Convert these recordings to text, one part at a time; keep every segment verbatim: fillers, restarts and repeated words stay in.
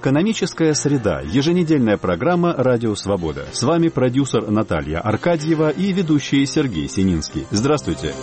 Экономическая среда. Еженедельная программа «Радио Свобода». С вами продюсер Наталья Аркадьева и ведущий Сергей Сининский. Здравствуйте.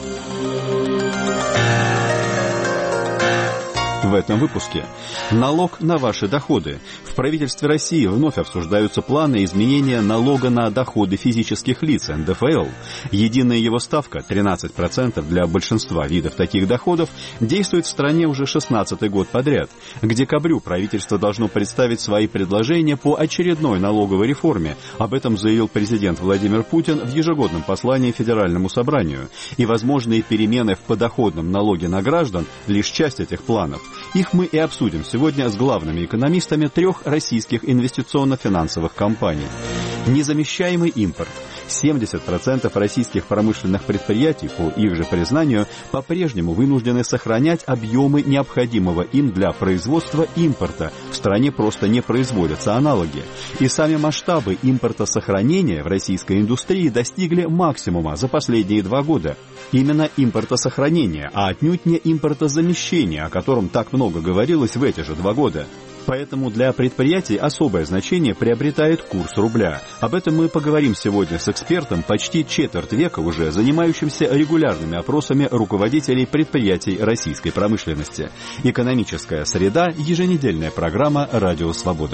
В этом выпуске налог на ваши доходы. В правительстве России вновь обсуждаются планы изменения налога на доходы физических лиц эн дэ эф эл. Единая его ставка тринадцать процентов для большинства видов таких доходов действует в стране уже шестнадцатый год подряд. К декабрю правительство должно представить свои предложения по очередной налоговой реформе. Об этом заявил президент Владимир Путин в ежегодном послании Федеральному собранию. И возможные перемены в подоходном налоге на граждан – лишь часть этих планов. Их мы и обсудим сегодня с главными экономистами трех российских инвестиционно-финансовых компаний. Незамещаемый импорт. семьдесят процентов российских промышленных предприятий, по их же признанию, по-прежнему вынуждены сохранять объемы необходимого им для производства импорта. В стране просто не производятся аналоги. И сами масштабы импортосохранения в российской индустрии достигли максимума за последние два года. Именно импортосохранение, а отнюдь не импортозамещение, о котором так много говорилось в эти же два года. Поэтому для предприятий особое значение приобретает курс рубля. Об этом мы поговорим сегодня с экспертом, почти четверть века уже занимающимся регулярными опросами руководителей предприятий российской промышленности. Экономическая среда. Еженедельная программа «Радио Свобода».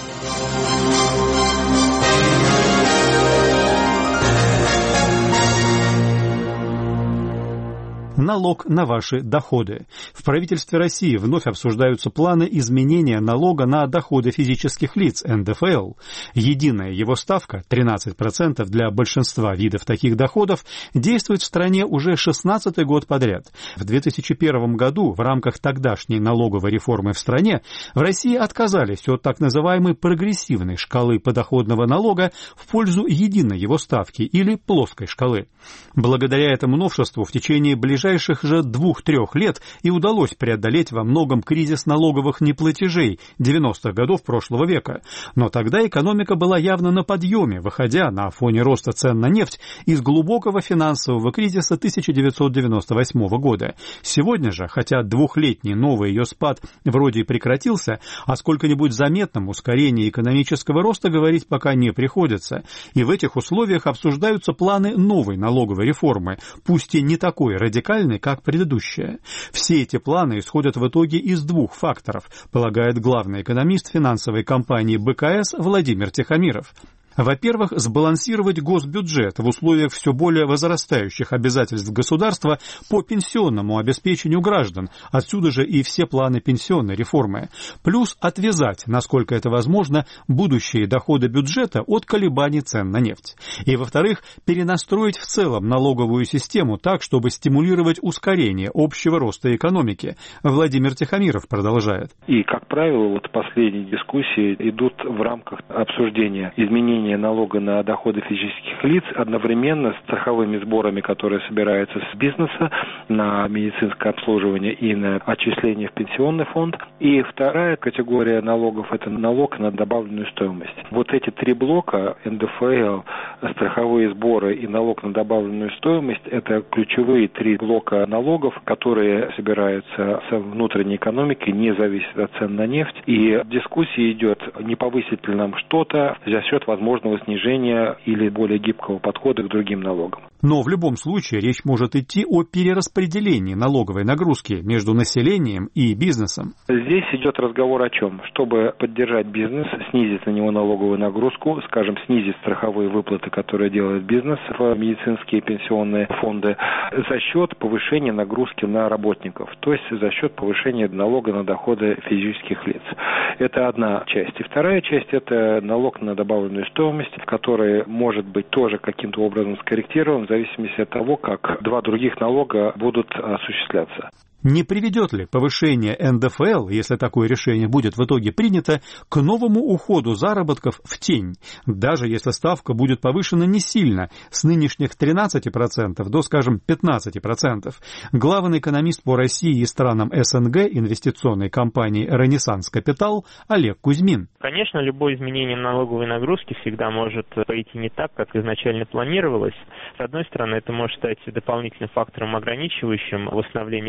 Налог на ваши доходы. В правительстве России вновь обсуждаются планы изменения налога на доходы физических лиц эн дэ эф эл. Единая его ставка, тринадцать процентов для большинства видов таких доходов, действует в стране уже шестнадцатый год подряд. В две тысячи первом году в рамках тогдашней налоговой реформы в стране в России отказались от так называемой прогрессивной шкалы подоходного налога в пользу единой его ставки или плоской шкалы. Благодаря этому новшеству в течение ближайших же двух-трех лет и удалось преодолеть во многом кризис налоговых неплатежей девяностых годов прошлого века. Но тогда экономика была явно на подъеме, выходя на фоне роста цен на нефть из глубокого финансового кризиса тысяча девятьсот девяносто восьмого года. Сегодня же, хотя двухлетний новый ее спад вроде и прекратился, о сколько-нибудь заметном ускорении экономического роста говорить пока не приходится. И в этих условиях обсуждаются планы новой налоговой реформы, пусть и не такой радикальной, как предыдущая. Все эти планы исходят в итоге из двух факторов, полагает главный экономист финансовой компании бэ ка эс Владимир Тихомиров. Во-первых, сбалансировать госбюджет в условиях все более возрастающих обязательств государства по пенсионному обеспечению граждан, отсюда же и все планы пенсионной реформы. Плюс отвязать, насколько это возможно, будущие доходы бюджета от колебаний цен на нефть. И, во-вторых, перенастроить в целом налоговую систему так, чтобы стимулировать ускорение общего роста экономики. Владимир Тихомиров продолжает. И, как правило, вот последние дискуссии идут в рамках обсуждения изменений налога на доходы физических лиц одновременно с страховыми сборами, которые собираются с бизнеса на медицинское обслуживание и на отчисление в пенсионный фонд. И вторая категория налогов – это налог на добавленную стоимость. Вот эти три блока – эн дэ эф эл, страховые сборы и налог на добавленную стоимость – это ключевые три блока налогов, которые собираются с внутренней экономики, не зависят от цен на нефть. И дискуссия идет, не повысить ли нам что-то за счет возможности снижения или более гибкого подхода к другим налогам. Но в любом случае речь может идти о перераспределении налоговой нагрузки между населением и бизнесом. Здесь идет разговор о чем? Чтобы поддержать бизнес, снизить на него налоговую нагрузку, скажем, снизить страховые выплаты, которые делает бизнес в медицинские и пенсионные фонды, за счет повышения нагрузки на работников, то есть за счет повышения налога на доходы физических лиц. Это одна часть. И вторая часть – это налог на добавленную стоимость, который может быть тоже каким-то образом скорректирован в зависимости от того, как два других налога будут осуществляться. Не приведет ли повышение эн дэ эф эл, если такое решение будет в итоге принято, к новому уходу заработков в тень, даже если ставка будет повышена не сильно, с нынешних тринадцати процентов до, скажем, пятнадцати процентов? Главный экономист по России и странам эс эн гэ инвестиционной компании «Ренессанс Капитал» Олег Кузьмин. Конечно, любое изменение налоговой нагрузки всегда может пойти не так, как изначально планировалось. С одной стороны, это может стать дополнительным фактором, ограничивающим восстановление экономики,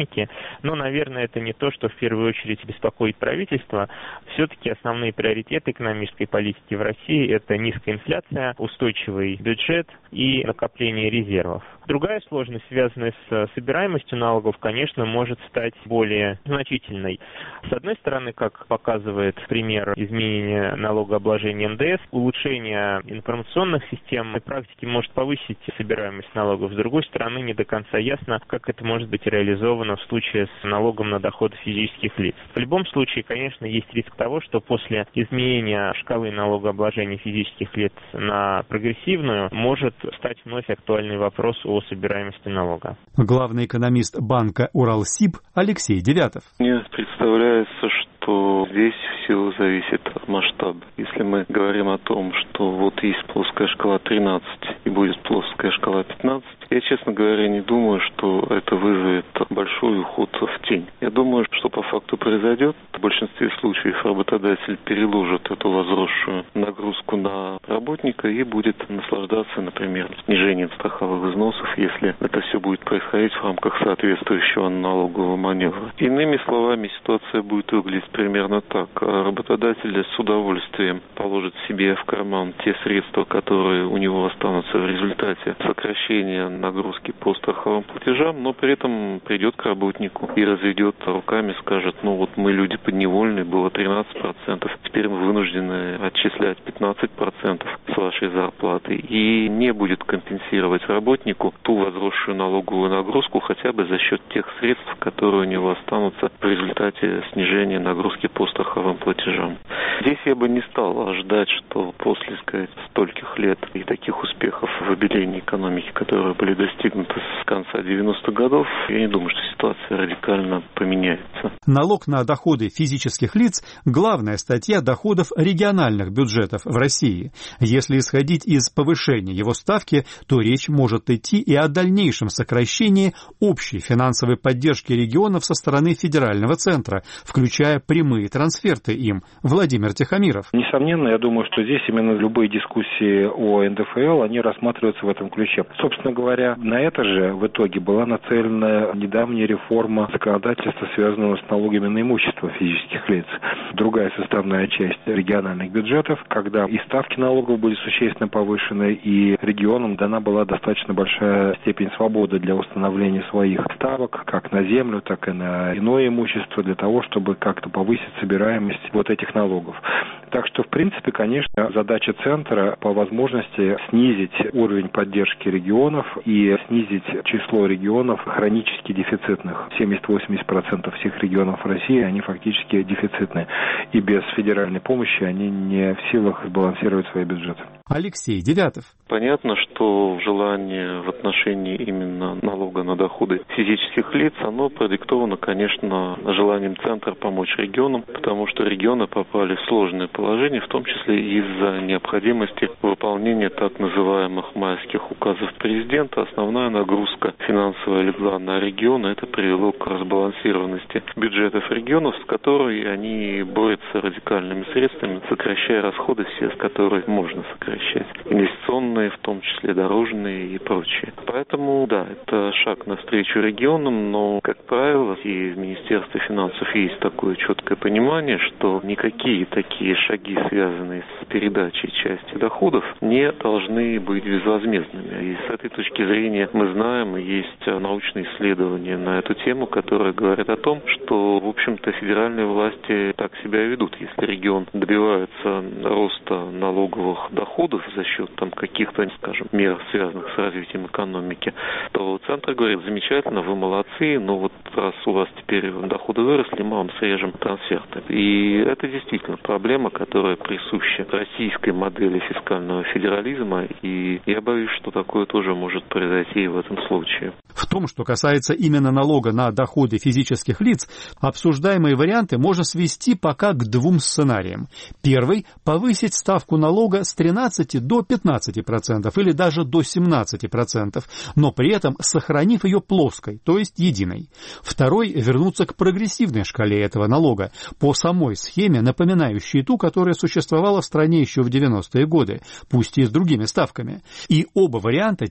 экономики, но, наверное, это не то, что в первую очередь беспокоит правительство. Все-таки основные приоритеты экономической политики в России – это низкая инфляция, устойчивый бюджет и накопление резервов. Другая сложность, связанная с собираемостью налогов, конечно, может стать более значительной. С одной стороны, как показывает пример изменения налогообложения эн дэ эс, улучшение информационных систем и практики может повысить собираемость налогов. С другой стороны, не до конца ясно, как это может быть реализовано в случае с налогом на доходы физических лиц. В любом случае, конечно, есть риск того, что после изменения шкалы налогообложения физических лиц на прогрессивную может стать вновь актуальный вопрос о собираемости налога. Главный экономист банка Уралсиб Алексей Девятов. Мне представляется, что здесь все зависит от масштаба. Если мы говорим о том, что вот есть плоская шкала тринадцать и будет плоская шкала пятнадцать, я, честно говоря, не думаю, что это вызовет большой уход в тень. Я думаю, что по факту произойдет. В большинстве случаев работодатель переложит эту возросшую нагрузку на работника и будет наслаждаться, например, снижением страховых взносов, если это все будет происходить в рамках соответствующего налогового маневра. Иными словами, ситуация будет выглядеть примерно так. Работодатель с удовольствием положит себе в карман те средства, которые у него останутся в результате сокращения нагрузки по страховым платежам, но при этом придет к работнику и разведет руками, скажет, ну вот мы люди подневольные, было тринадцать процентов, теперь мы вынуждены отчислять пятнадцать процентов с вашей зарплаты, и не будет компенсировать работнику ту возросшую налоговую нагрузку хотя бы за счет тех средств, которые у него останутся в результате снижения нагрузки по страховым платежам. Здесь я бы не стал ждать, что после, сказать, стольких лет и таких успехов в обелении экономики, которые были достигнуты с конца девяностых годов, я не думаю, что ситуация радикально поменяется. Налог на доходы физических лиц – главная статья доходов региональных бюджетов в России. Если исходить из повышения его ставки, то речь может идти и о дальнейшем сокращении общей финансовой поддержки регионов со стороны федерального центра, включая прямые трансферты им. Владимир Тихомиров. Несомненно, я думаю, что здесь именно любые дискуссии о эн дэ эф эл, они рассматриваются в этом ключе. Собственно говоря, на это же в итоге была нацелена недавняя реформа законодательства, связанного с налогами на имущество физических лиц. Другая составная часть региональных бюджетов, когда и ставки налогов были существенно повышены, и регионам дана была достаточно большая степень свободы для установления своих ставок, как на землю, так и на иное имущество, для того, чтобы как-то повысить собираемость вот этих налогов. Так что, в принципе, конечно, задача центра по возможности снизить уровень поддержки регионов и снизить число регионов хронически дефицитных. семьдесят-восемьдесят процентов всех регионов России, они фактически дефицитные. И без федеральной помощи они не в силах сбалансировать свои бюджеты. Алексей Девятов. Понятно, что желание в отношении именно налога на доходы физических лиц, оно продиктовано, конечно, желанием центра помочь регионам, потому что регионы попали в сложное положение, в том числе из-за необходимости выполнения так называемых майских указов президента. Основная нагрузка финансовая легла на регионы, это привело к разбалансированности бюджетов регионов, с которой они борются радикальными средствами, сокращая расходы все, с которых можно сокращать. Инвестиционные, в том числе дорожные и прочее. Поэтому, да, это шаг навстречу регионам, но, как правило, и в Министерстве финансов есть такое четкое понимание, что никакие такие шаги, связанные с передачей части доходов, не должны быть безвозмездными. И с этой точки зрения мы знаем, и есть научные исследования на эту тему, которые говорят о том, что, в общем-то, федеральные власти так себя и ведут. Если регион добивается роста налоговых доходов за счет там каких-то, скажем, мер, связанных с развитием экономики, то центр говорит: замечательно, вы молодцы, но вот раз у вас теперь доходы выросли, мы вам срежем трансферты. И это действительно проблема, которая присуща российской модели фискального федерализма, и я боюсь, что такое тоже может произойти и в этом случае. В том, что касается именно налога на доходы физических лиц, обсуждаемые варианты можно свести пока к двум сценариям. Первый – повысить ставку налога с тринадцати до пятнадцати процентов или даже до семнадцати процентов, но при этом сохранив ее плоской, то есть единой. Второй – вернуться к прогрессивной шкале этого налога, по самой схеме, напоминающей ту, которая существовала в стране еще в девяностые годы, пусть и с другими ставками. И оба варианта теоретически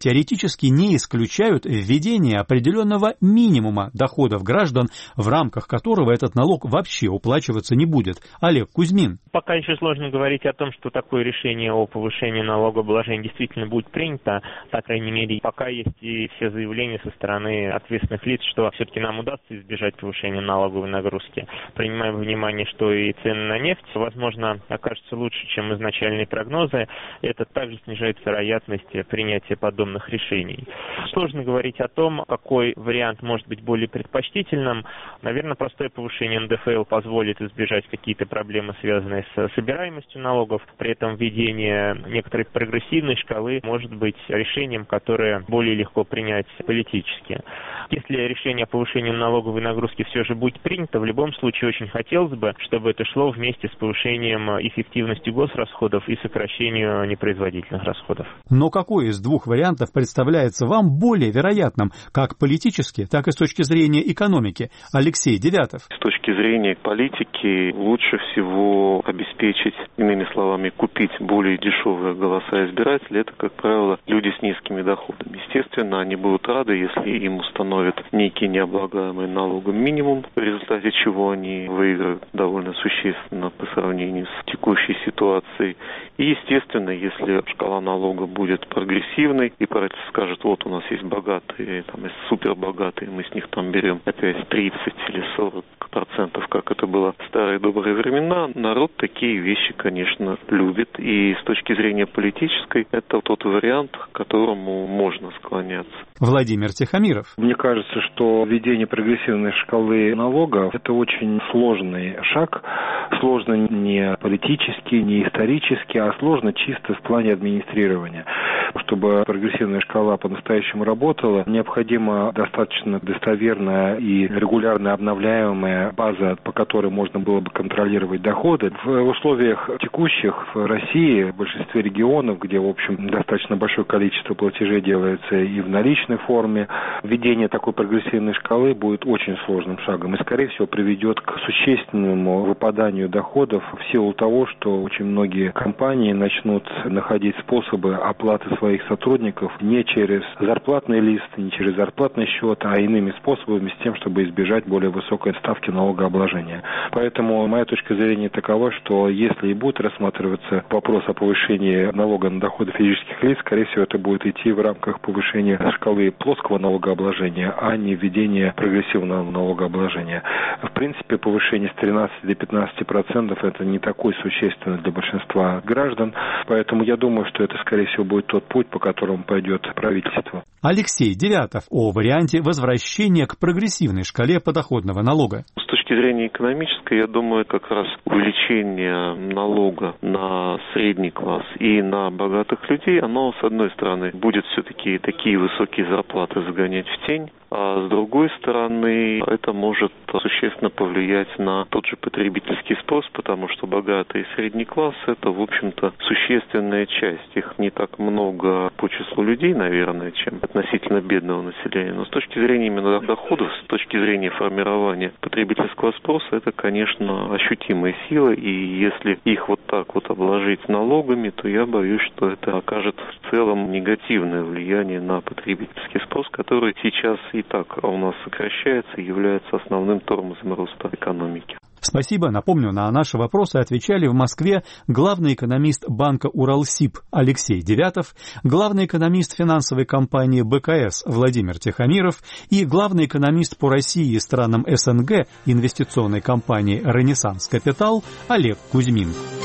теоретически не исключают введение определенного минимума доходов граждан, в рамках которого этот налог вообще уплачиваться не будет. Олег Кузьмин. Пока еще сложно говорить о том, что такое решение о повышении налогообложения действительно будет принято. По крайней мере, пока есть и все заявления со стороны ответственных лиц, что все-таки нам удастся избежать повышения налоговой нагрузки. Принимая во внимание, что и цены на нефть, возможно, окажутся лучше, чем изначальные прогнозы, это также снижает вероятность принятия подобных решений. Сложно говорить о том, какой вариант может быть более предпочтительным. Наверное, простое повышение эн дэ эф эл позволит избежать какие-то проблемы, связанные с собираемостью налогов. При этом введение некоторой прогрессивной шкалы может быть решением, которое более легко принять политически. Если решение о повышении налоговой нагрузки все же будет принято, в любом случае очень хотелось бы, чтобы это шло вместе с повышением эффективности госрасходов и сокращением непроизводительных расходов. Но какой из двух вариантов представляется вам более вероятным, как политически, так и с точки зрения экономики? Алексей Девятов. С точки зрения политики лучше всего обеспечить, иными словами, купить более дешевые голоса избирателей. Это, как правило, люди с низкими доходами. Естественно, они будут рады, если им установят некий необлагаемый налогом минимум, в результате чего они выиграют довольно существенно по сравнению с текущей ситуацией. И, естественно, если шкала налога будет прогрессивной, и правительство скажет, вот у нас есть богатые, там есть супербогатые, мы с них там берем опять тридцать или сорок процентов, как это было в старые добрые времена, народ такие вещи, конечно, любит. И с точки зрения политической, это тот вариант, к которому можно склоняться. Владимир Тихомиров. Мне кажется, что введение прогрессивной шкалы налогов – это очень сложный шаг. Сложно не политически, не исторически, а сложно чисто в плане администрирования. Чтобы прогрессивная шкала по-настоящему работала, необходима достаточно достоверная и регулярно обновляемая база, по которой можно было бы контролировать доходы. В условиях текущих в России, в большинстве регионов, где, в общем, достаточно большое количество платежей делается и в наличной форме, введение такой прогрессивной шкалы будет очень сложным шагом и, скорее всего, приведет к существенному выпаданию доходов в силу того, что очень многие компании начнут находить способы оплаты своих сотрудников не через зарплатный лист, не через зарплатный счет, а иными способами с тем, чтобы избежать более высокой ставки налогообложения. Поэтому моя точка зрения такова, что если и будет рассматриваться вопрос о повышении налога на доходы физических лиц, скорее всего, это будет идти в рамках повышения шкалы плоского налогообложения, а не введения прогрессивного налогообложения. В принципе, повышение с тринадцати до пятнадцати процентов это не такой существенный для большинства граждан, поэтому я думаю, что это, скорее всего, будет тот путь, по которому пойдет правительство. Алексей Девятов о варианте возвращения к прогрессивной шкале подоходного налога. С точки зрения экономической, я думаю, как раз увеличение налога на средний класс и на богатых людей, оно, с одной стороны, будет все-таки такие высокие зарплаты загонять в тень, а с другой стороны, это может существенно повлиять на тот же потребительский спрос, потому что богатый и средний класс – это, в общем-то, существенная часть. Их не так много по числу людей, наверное, чем относительно бедного населения. Но с точки зрения именно доходов, с точки зрения формирования потребительского спроса, это, конечно, ощутимая сила. И если их вот так вот обложить налогами, то я боюсь, что это окажет в целом негативное влияние на потребительский спрос, который сейчас и так у нас сокращается и является основным тормозом роста экономики. Спасибо. Напомню, на наши вопросы отвечали в Москве главный экономист банка «Уралсиб» Алексей Девятов, главный экономист финансовой компании бэ ка эс Владимир Тихомиров и главный экономист по России и странам эс эн гэ инвестиционной компании «Ренессанс Капитал» Олег Кузьмин.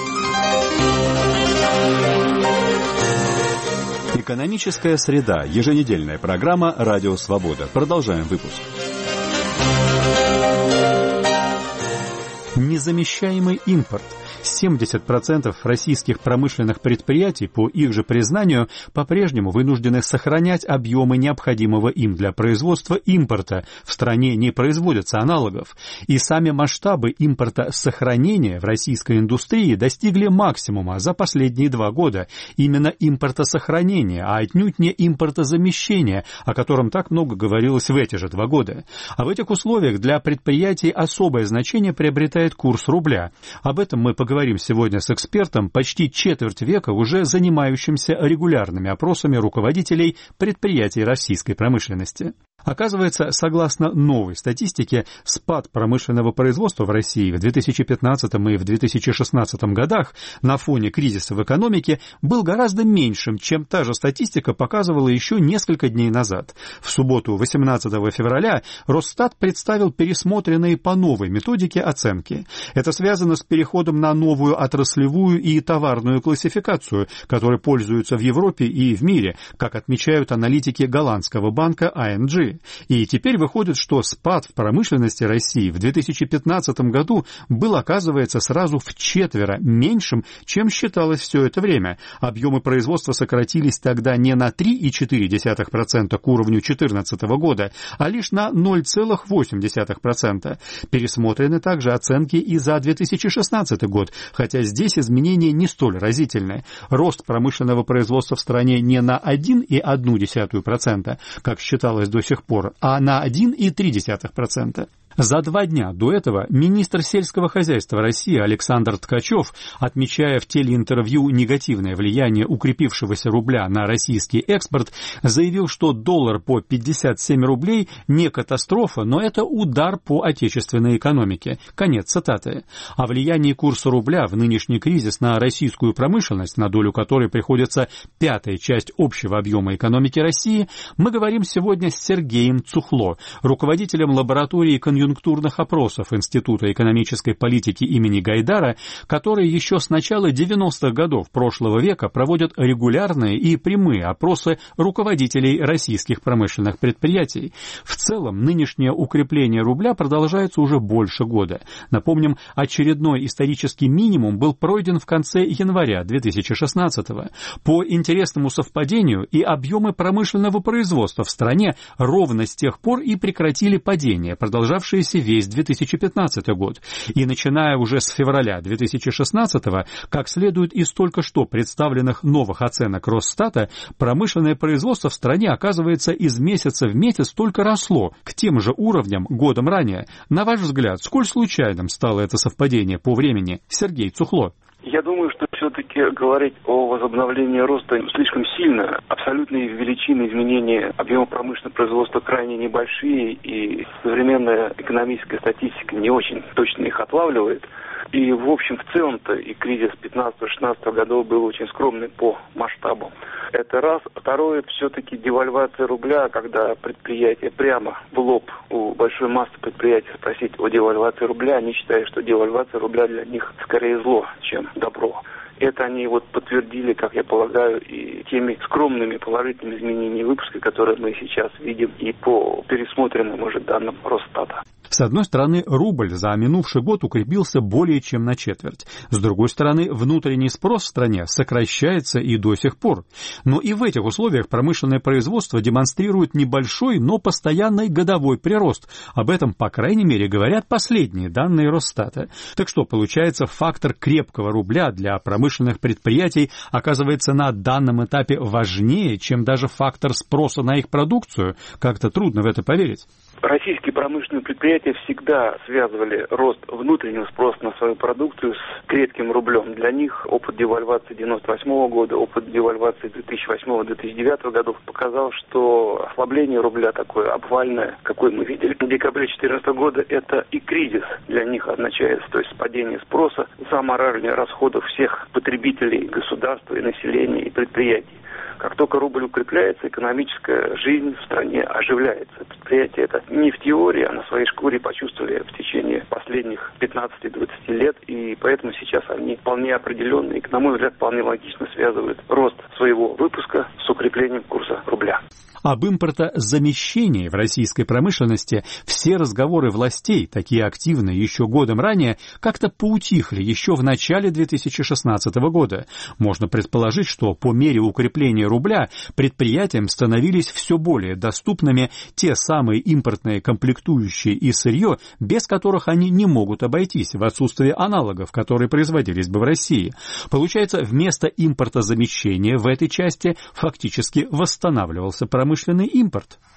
Экономическая среда. Еженедельная программа «Радио Свобода». Продолжаем выпуск. Незамещаемый импорт. семьдесят процентов российских промышленных предприятий, по их же признанию, по-прежнему вынуждены сохранять объемы необходимого им для производства импорта. В стране не производятся аналогов. И сами масштабы импортосохранения в российской индустрии достигли максимума за последние два года. Именно импортосохранение, а отнюдь не импортозамещение, о котором так много говорилось в эти же два года. А в этих условиях для предприятий особое значение приобретает курс рубля. Об этом мы поговорим говорим сегодня с экспертом, почти четверть века уже занимающимся регулярными опросами руководителей предприятий российской промышленности. Оказывается, согласно новой статистике, спад промышленного производства в России в две тысячи пятнадцатом и в две тысячи шестнадцатом годах на фоне кризиса в экономике был гораздо меньшим, чем та же статистика показывала еще несколько дней назад. В субботу, восемнадцатого февраля, Росстат представил пересмотренные по новой методике оценки. Это связано с переходом на новую отраслевую и товарную классификацию, которой пользуются в Европе и в мире, как отмечают аналитики голландского банка ай эм джи. И теперь выходит, что спад в промышленности России в две тысячи пятнадцатом году был, оказывается, сразу вчетверо меньшим, чем считалось все это время. Объемы производства сократились тогда не на три целых четыре десятых процента к уровню две тысячи четырнадцатого года, а лишь на ноль целых восемь десятых процента. Пересмотрены также оценки и за две тысячи шестнадцатый год, хотя здесь изменения не столь разительны. Рост промышленного производства в стране не на один целых одну десятую процента, как считалось до сих пор, а на один целых три десятых процента. За два дня до этого министр сельского хозяйства России Александр Ткачев, отмечая в телеинтервью негативное влияние укрепившегося рубля на российский экспорт, заявил, что доллар по пятьдесят семь рублей не катастрофа, но это удар по отечественной экономике. Конец цитаты. О влиянии курса рубля в нынешний кризис на российскую промышленность, на долю которой приходится пятая часть общего объема экономики России, мы говорим сегодня с Сергеем Цухло, руководителем лаборатории конъюнктурных конъюнктурных опросов Института экономической политики имени Гайдара, которые еще с начала девяностых годов прошлого века проводят регулярные и прямые опросы руководителей российских промышленных предприятий. В целом, нынешнее укрепление рубля продолжается уже больше года. Напомним, очередной исторический минимум был пройден в конце января две тысячи шестнадцатого. По интересному совпадению и объемы промышленного производства в стране ровно с тех пор и прекратили падение, продолжавшее весь две тысячи пятнадцатый год. И начиная уже с февраля две тысячи шестнадцатого, как следует из только что представленных новых оценок Росстата, промышленное производство в стране, оказывается, из месяца в месяц только росло к тем же уровням годом ранее. На ваш взгляд, сколь случайным стало это совпадение по времени? Сергей Цухло. Я думаю, что все-таки говорить о возобновлении роста слишком сильно. Абсолютные величины изменения объема промышленного производства крайне небольшие, и современная экономическая статистика не очень точно их отлавливает. И, в общем, в целом-то и кризис пятнадцатого-шестнадцатого годов был очень скромный по масштабу. Это раз. Второе, все-таки девальвация рубля, когда предприятия прямо в лоб у большой массы предприятий спросить о девальвации рубля, они считают, что девальвация рубля для них скорее зло, чем добро. Это они вот подтвердили, как я полагаю, и теми скромными положительными изменениями выпуска, которые мы сейчас видим и по пересмотренным уже данным Росстата. С одной стороны, рубль за минувший год укрепился более чем на четверть. С другой стороны, внутренний спрос в стране сокращается и до сих пор. Но и в этих условиях промышленное производство демонстрирует небольшой, но постоянный годовой прирост. Об этом, по крайней мере, говорят последние данные Росстата. Так что, получается, фактор крепкого рубля для промышленных предприятий оказывается на данном этапе важнее, чем даже фактор спроса на их продукцию? Как-то трудно в это поверить. Российские промышленные предприятия всегда связывали рост внутреннего спроса на свою продукцию с крепким рублем. Для них опыт девальвации девяносто восьмого года, опыт девальвации две тысячи восьмого - две тысячи девятого годов показал, что ослабление рубля такое обвальное, какое мы видели в декабре две тысячи четырнадцатого года, это и кризис для них означает, то есть падение спроса за моральные расходы всех потребителей, государства и населения и предприятий. Как только рубль укрепляется, экономическая жизнь в стране оживляется. Предприятия это не в теории, а на своей шкуре почувствовали в течение последних пятнадцати-двадцати лет, и поэтому сейчас они вполне определенные, и, на мой взгляд, вполне логично связывают рост своего выпуска с укреплением курса рубля. Об импортозамещении в российской промышленности все разговоры властей, такие активные еще годом ранее, как-то поутихли еще в начале две тысячи шестнадцатого года. Можно предположить, что по мере укрепления рубля предприятиям становились все более доступными те самые импортные комплектующие и сырье, без которых они не могут обойтись в отсутствии аналогов, которые производились бы в России. Получается, вместо импортозамещения в этой части фактически восстанавливался промышленный импорт.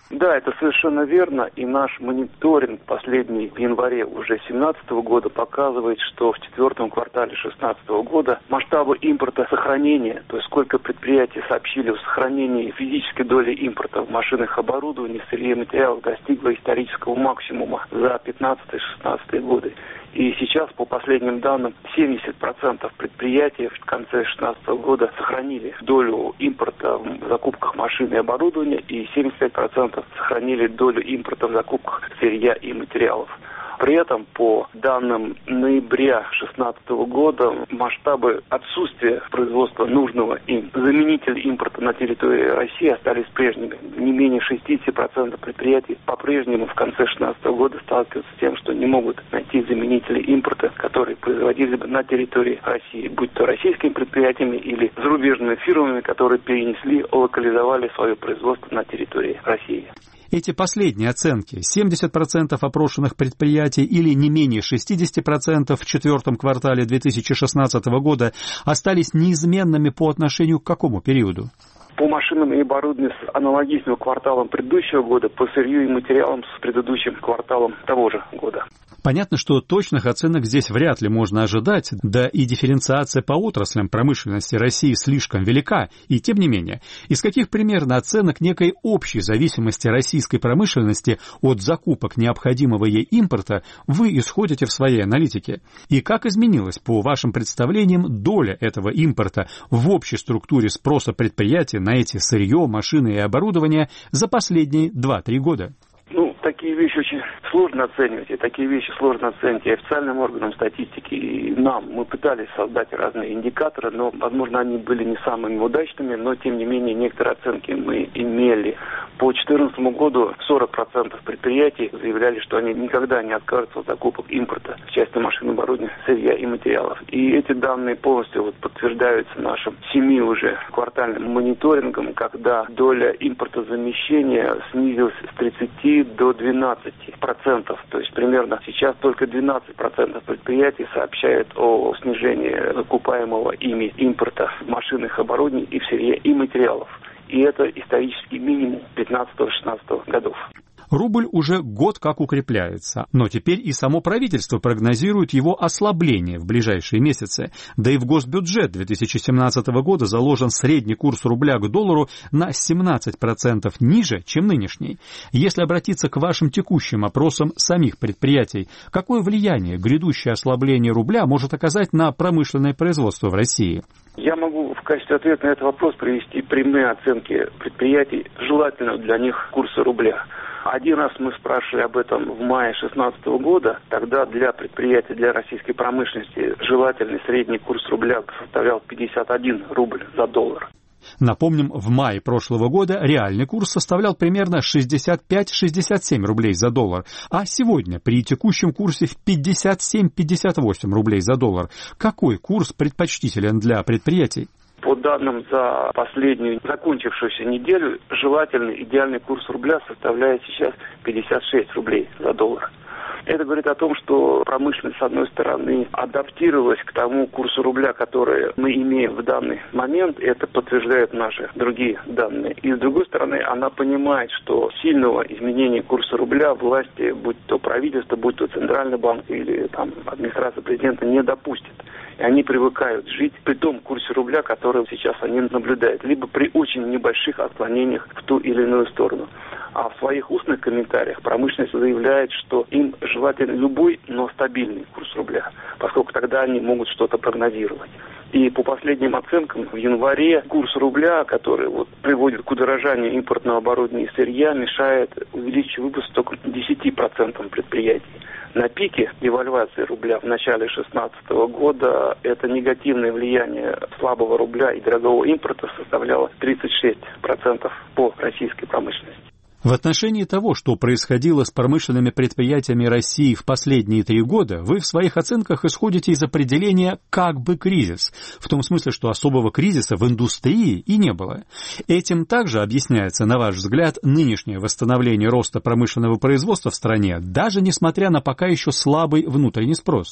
Да, это совершенно верно, и наш мониторинг последний в январе уже две тысячи семнадцатого года показывает, что в четвертом квартале две тысячи шестнадцатого года масштабы импорта сохранения, то есть сколько предприятий сообщили о сохранении физической доли импорта в машинах, оборудовании, сырье и материалов, достигло исторического максимума за пятнадцатый-шестнадцатый годы. И сейчас, по последним данным, семьдесят процентов предприятий в конце две тысячи шестнадцатого года сохранили долю импорта в закупках машин и оборудования, и семьдесят пять процентов сохранили долю импорта в закупках сырья и материалов. При этом, по данным ноября две тысячи шестнадцатого года, масштабы отсутствия производства нужного им заменителя импорта на территории России остались прежними. Не менее шестьдесят процентов предприятий по-прежнему в конце две тысячи шестнадцатого года сталкиваются с тем, что не могут найти заменители импорта, которые производили бы на территории России, будь то российскими предприятиями или зарубежными фирмами, которые перенесли, локализовали свое производство на территории России. Эти последние оценки, семьдесят процентов опрошенных предприятий или не менее шестьдесят процентов в четвертом квартале две тысячи шестнадцатого года, остались неизменными по отношению к какому периоду? По машинам и оборудованию с аналогичным кварталом предыдущего года, по сырью и материалам с предыдущим кварталом того же года. Понятно, что точных оценок здесь вряд ли можно ожидать, да и дифференциация по отраслям промышленности России слишком велика, и тем не менее, из каких примерно оценок некой общей зависимости российской промышленности от закупок необходимого ей импорта вы исходите в своей аналитике? И как изменилась, по вашим представлениям, доля этого импорта в общей структуре спроса предприятий на эти сырье, машины и оборудование за последние два-три года? Ну, такие вещи очень сложно оценивать, и такие вещи сложно оценить и официальным органам статистики, и нам. Мы пытались создать разные индикаторы, но, возможно, они были не самыми удачными, но, тем не менее, некоторые оценки мы имели. По две тысячи четырнадцатому году сорок процентов предприятий заявляли, что они никогда не откажутся от закупок импорта в части машин, оборудования, сырья и материалов. И эти данные полностью вот подтверждаются нашим семи уже квартальным мониторингом, когда доля импортозамещения снизилась с тридцати до двенадцати процентов. То есть примерно сейчас только двенадцать процентов предприятий сообщают о снижении закупаемого ими импорта в машинах, оборудовании и в сырье и материалов. И это исторический минимум пятнадцатого-шестнадцатого годов. Рубль уже год как укрепляется, но теперь и само правительство прогнозирует его ослабление в ближайшие месяцы. Да и в госбюджет две тысячи семнадцатого года заложен средний курс рубля к доллару на семнадцать процентов ниже, чем нынешний. Если обратиться к вашим текущим опросам самих предприятий, какое влияние грядущее ослабление рубля может оказать на промышленное производство в России? Я могу в качестве ответа на этот вопрос привести прямые оценки предприятий, желательного для них курса рубля. Один раз мы спрашивали об этом в мае две тысячи шестнадцатого года. Тогда для предприятий, для российской промышленности желательный средний курс рубля составлял пятьдесят один рубль за доллар. Напомним, в мае прошлого года реальный курс составлял примерно шестьдесят пять - шестьдесят семь рублей за доллар, а сегодня при текущем курсе в пятьдесят семь - пятьдесят восемь рублей за доллар. Какой курс предпочтителен для предприятий? По данным за последнюю закончившуюся неделю, желательный идеальный курс рубля составляет сейчас пятьдесят шесть рублей за доллар. Это говорит о том, что промышленность, с одной стороны, адаптировалась к тому курсу рубля, который мы имеем в данный момент. Это подтверждают наши другие данные. И, с другой стороны, она понимает, что сильного изменения курса рубля власти, будь то правительство, будь то Центральный банк или там, администрация президента, не допустит. И они привыкают жить при том курсе рубля, который сейчас они наблюдают, либо при очень небольших отклонениях в ту или иную сторону. А в своих устных комментариях промышленность заявляет, что им желательно любой, но стабильный курс рубля, поскольку тогда они могут что-то прогнозировать. И по последним оценкам, в январе курс рубля, который вот приводит к удорожанию импортного оборудования и сырья, мешает увеличить выпуск только десяти процентам предприятий. На пике девальвации рубля в начале две тысячи шестнадцатого года это негативное влияние слабого рубля и дорогого импорта составляло тридцать шесть процентов по российской промышленности. В отношении того, что происходило с промышленными предприятиями России в последние три года, вы в своих оценках исходите из определения «как бы кризис», в том смысле, что особого кризиса в индустрии и не было. Этим также объясняется, на ваш взгляд, нынешнее восстановление роста промышленного производства в стране, даже несмотря на пока еще слабый внутренний спрос.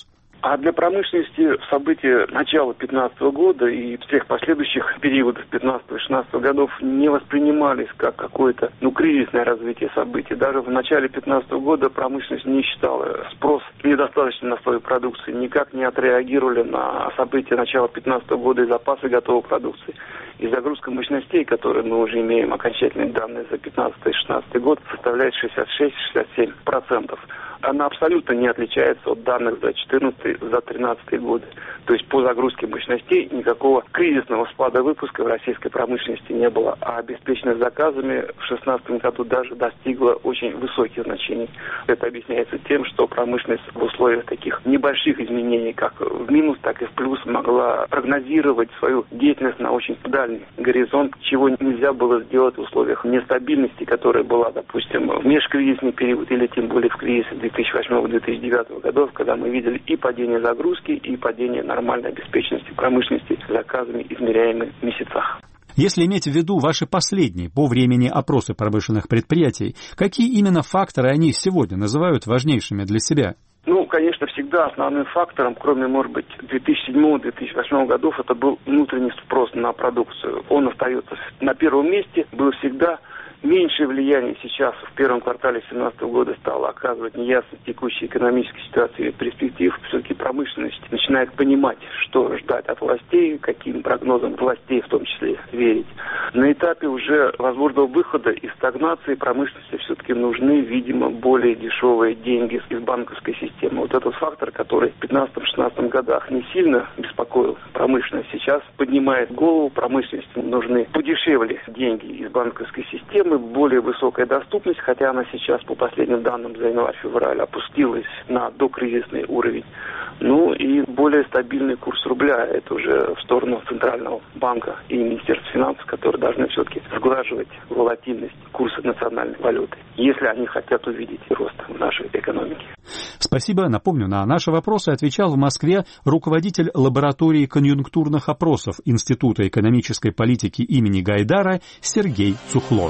А для промышленности события начала пятнадцатого года и всех последующих периодов пятнадцатого-шестнадцатого годов не воспринимались как какое-то ну, кризисное развитие событий. Даже в начале пятнадцатого года промышленность не считала спрос недостаточным на свою продукцию, никак не отреагировали на события начала пятнадцатого года и запасы готовой продукции. И загрузка мощностей, которые мы уже имеем окончательные данные за пятнадцатый-шестнадцатый год, составляет шестьдесят шесть — шестьдесят семь процентов. Она абсолютно не отличается от данных за четырнадцатый, за тринадцатый годы. То есть по загрузке мощностей никакого кризисного спада выпуска в российской промышленности не было, а обеспеченность заказами в шестнадцатом году даже достигла очень высоких значений. Это объясняется тем, что промышленность в условиях таких небольших изменений, как в минус, так и в плюс, могла прогнозировать свою деятельность на очень дальний горизонт, чего нельзя было сделать в условиях нестабильности, которая была, допустим, в межкризисный период или тем более в кризис две тысячи восьмого — две тысячи девятого годов, когда мы видели и падение загрузки, и падение нормальной обеспеченности промышленности заказами, измеряемыми в месяцах. Если иметь в виду ваши последние по времени опросы промышленных предприятий, какие именно факторы они сегодня называют важнейшими для себя? Ну, конечно, всегда основным фактором, кроме, может быть, две тысячи седьмого — две тысячи восьмого годов, это был внутренний спрос на продукцию. Он остается на первом месте, было всегда. Меньшее влияние сейчас в первом квартале две тысячи семнадцатого года стало оказывать неясность текущей экономической ситуации и перспектив. Все-таки промышленность начинает понимать, что ждать от властей, каким прогнозам властей в том числе верить. На этапе уже возможного выхода из стагнации промышленности все-таки нужны, видимо, более дешевые деньги из банковской системы. Вот этот фактор, который в пятнадцатом-шестнадцатом годах не сильно беспокоил промышленность, сейчас поднимает голову. Промышленности нужны подешевле деньги из банковской системы, более высокая доступность, хотя она сейчас, по последним данным за январь-февраль, опустилась на докризисный уровень. Ну и более стабильный курс рубля. Это уже в сторону Центрального банка и Министерства финансов, которые должны все-таки сглаживать волатильность курса национальной валюты, если они хотят увидеть рост в нашей экономике. Спасибо. Напомню, на наши вопросы отвечал в Москве руководитель лаборатории конъюнктурных опросов Института экономической политики имени Гайдара Сергей Цухлов.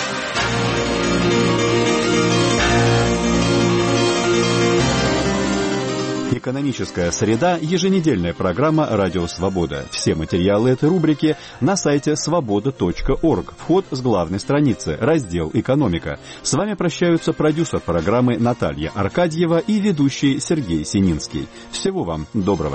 Экономическая среда – еженедельная программа «Радио Свобода». Все материалы этой рубрики на сайте свобода точка орг. Вход с главной страницы, раздел «Экономика». С вами прощаются продюсер программы Наталья Аркадьева и ведущий Сергей Сининский. Всего вам доброго.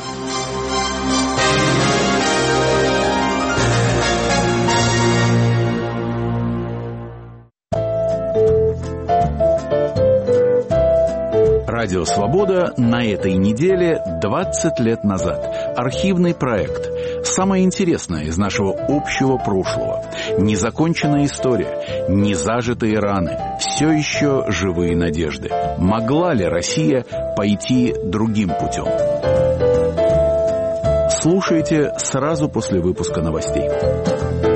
Радио «Свобода» на этой неделе двадцать лет назад. Архивный проект. Самое интересное из нашего общего прошлого. Незаконченная история, незажитые раны, все еще живые надежды. Могла ли Россия пойти другим путем? Слушайте сразу после выпуска новостей.